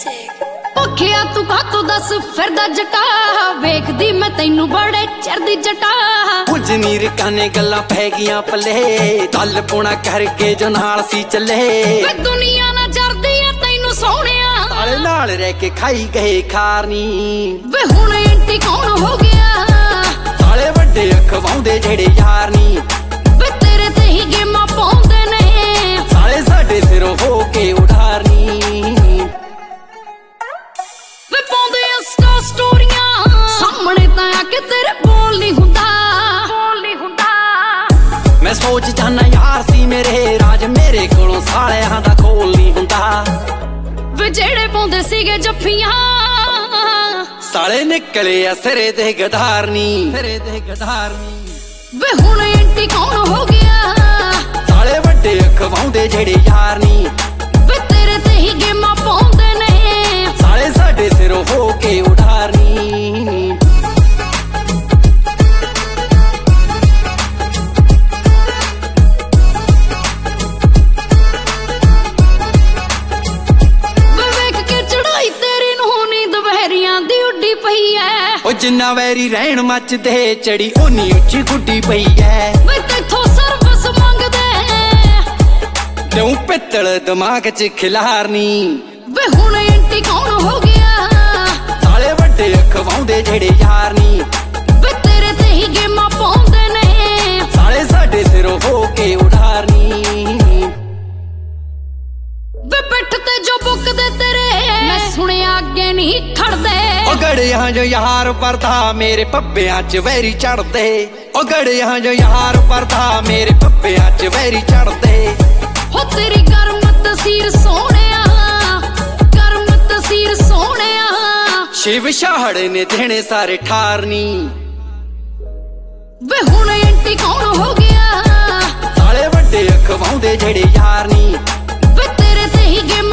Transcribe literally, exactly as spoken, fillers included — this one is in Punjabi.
music ਭੁੱਖਿਆ ਤੂੰ ਕਾਤੋਂ ਦੱਸ ਫਿਰਦਾ ਜਟਾ ਵੇਖਦੀ ਮੈਂ ਤੈਨੂੰ ਬੜੇ ਚਿਰ ਦੀ ਜਟਾ ਕੁਝ ਨੀ ਰਕਾਨੇ ਗੱਲਾਂ ਪੈ ਗਈਆਂ ਪੱਲੇ ਗੱਲ ਪੋਣਾ ਕਰਕੇ ਜੋ ਨਾਲ ਸੀ ਚੱਲੇ ਵੇ ਦੁਨੀਆ ਨਾ ਜਰਦੀ ਆ ਤੈਨੂੰ ਸੋਹਣਿਆ ਸਾਲੇ ਨਾਲ ਰਹਿ ਕੇ ਖਾਈ ਗਏ ਖਾਰਨੀ ਵੇ ਹੁਣ ਐਂਟੀ ਕੌਣ ਹੋ ਗਿਆ ਸਾਲੇ ਵੱਡੇ ਅਖਵਾਉਂਦੇ ਜਿਹੜੇ ਯਾਰ ਨੀ ਵੇ ਤੇਰੇ ਤੇ ਹੀ ਗੇਮਾਂ ਪਾਉਂਦੇ ਨੇ ਸਾਲੇ ਸਾਡੇ ਸਿਰੋਂ ਹੋ ਕੇ ਉਡਾਰਨੀ ਵੇ ਪਾਉਂਦੇ ਇੰਸਟਾ ਸਟੋਰੀਆਂ ਸਾਹਮਣੇ ਤਾਂ ਆ ਕੇ ਤੇਰੇ ਬੋਲ ਨਹੀਂ ਹੁੰਦਾ ਬੋਲ ਨਹੀਂ ਹੁੰਦਾ ਮੈਂ ਸੋਚ ਜਾਨਾ ਯਾਰ ਸੀ ਮੇਰੇ ਰਾਜ ਮੇਰੇ ਕੋਲੋਂ ਸਾਲਿਆਂ ਦਾ ਖੋਲ ਨਹੀਂ ਹੁੰਦਾ ਵੇ ਜਿਹੜੇ ਪਾਉਂਦੇ ਸੀਗੇ ਜੱਫੀਆਂ ਸਾਲੇ ਨਿਕਲੇ ਆ ਸਿਰੇ ਦੇ ਗਧਾਰਨੀ ਸਿਰੇ ਦੇ ਗਧਾਰਨੀ ਵੇ ਹੁਣ ਐਂਟੀ ਕੌਣ ਹੋ ਗਿਆ ਸਾਲੇ ਵੱਡੇ ਅਖਵਾਉਂਦੇ ਜਿਹੜੇ ਯਾਰ ਨੀ ਵੇ ਤੇਰੇ ਤੇ ਹੀ ਗੇਮਾਂ ਪਾਉਂਦੇ ਨੇ ਸਾਲੇ ਸਾਡੇ ਸਿਰੋਂ ਹੋ ਕੇ ਉਡਾਰਨੀ ਵੇ ਵੇਖ ਕੇ ਚੜਾਈ ਤੇਰੀ ਨੂੰ ਨੀਂਦ ਵਹਿਰੀਆਂ ਦੀ ਉੱਡੀ ਪਈ ਐ ਉਹ ਜਿੰਨਾ ਵੈਰੀ ਰਹਿਣ ਮੱਚਦੇ ਚੜੀ ਓਨੀ ਉੱਚੀ ਗੁੱਡੀ ਪਈ ਐ ਵੇ ਤੇਥੋਂ ਸਰਵਿਸ ਮੰਗਦੇ ਤੂੰ ਪਿੱਤਲ ਦਿਮਾਗ 'ਚ ਖਿਲਾਰਨੀ ਵੇ ਹੁਣ ਐਂਟੀ ਕੌਣ ਹੋ ਗਿਆ ਸਾਲੇ ਵੱਡੇ ਅਖਵਾਉਂਦੇ ਜਿਹੜੇ ਯਾਰ ਨੀ ਵੇ ਤੇਰੇ ਤੇ ਹੀ ਗੇਮਾਂ ਪਾਉਂਦੇ ਨੇ ਸਾਲੇ ਸਾਡੇ ਸਿਰੋਂ ਹੋ ਕੇ ਉਡਾਰਨੀ ਵੇ ਪਿੱਠ ਤੇ ਜੋ ਬੁੱਕਦੇ ਤੇਰੇ ਮੈਂ ਸੁਣਿਆ ਅੱਗੇ ਨਹੀਂ ਖੜਦੇ ਉਹ ਗੜਿਆਂ ਜੋ ਯਾਰ ਪਰਦਾ ਮੇਰੇ ਪੱਬਿਆਂ 'ਚ ਵੈਰੀ ਚੜਦੇ ਉਹ ਗੜਿਆਂ ਜੋ ਯਾਰ ਪਰਦਾ ਮੇਰੇ ਪੱਬਿਆਂ 'ਚ ਵੈਰੀ ਚੜਦੇ ਹੋ ਤੇਰੀ ਗਰਮ ਤਸਵੀਰ ਸੋਹਣਿਆ ਗਰਮ ਤਸਵੀਰ ਸੋਹਣਿਆ ਸ਼ਿਵ ਸ਼ਾਹੜ ਨੇ ਦੇਣੇ ਸਾਰੇ ਠਾਰਨੀ ਵੇ ਹੁਣ ਐਂਟੀ ਕੌਣ ਹੋ ਗਿਆ ਸਾਲੇ ਵੱਡੇ ਅਖਵਾਉਂਦੇ ਜਿਹੜੇ ਯਾਰ ਨੀ ਵੇ ਤੇਰੇ ਤੇ ਹੀ ਗੇਮਾਂ